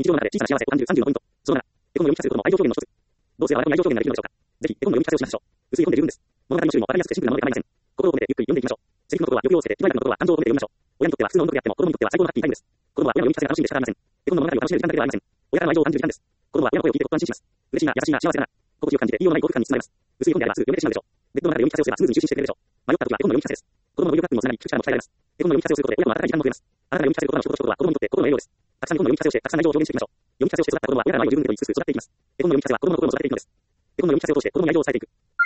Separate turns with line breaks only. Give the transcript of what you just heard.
常の中で小さな幸せを感じる30のポイント。その7、絵本の読み聞かせることも愛情表現の一つ。どうすれば親子に愛情表現ができるのでしょうか。ぜひ、絵本の読み聞かせをしましょう。薄い本で十分です。物語の種類もわかりやすくてシンプルなもので構いません。心を込めてゆっくり読んでいきましょう。セリフのところは抑揚をつけて、気前のところは感情を込めて読みましょう。親にとっては普通の音楽であっても、子供にとっては最高のハッピータイムです。子供は親の読み聞かせが楽しみで仕方ありません。絵本の物語を楽しめる時間だけではありません。親からの愛情を感じる時間です。子供は親の声を聞いてほっと安心します。嬉しいな、優しいな、幸せだな。心地よく感じて、いいような幸福感に包まれます。薄い本であればすぐ読めてしまうでしょう。ベッドの中で読み聞かせをすればスムーズに就寝してくれるでしょう。迷った時は絵本の読み聞かせです。子供のオーディオカップにもつながり、聞く力も鍛えられます。絵本の読み聞かせをすることで親も温かい時間も増えます。あなたが読み聞かせることの仕事は子供にとって心の栄養です。たくさん絵本の読み聞かせをして、たくさん愛情を表現していきましょう。読み聞かせをして育った子供は親からの愛を十分に受け取りつつ育っていきます。絵本の読み聞かせは子供の心を育てていくのです。絵本の読み聞かせを通して子供に愛情を伝えていく。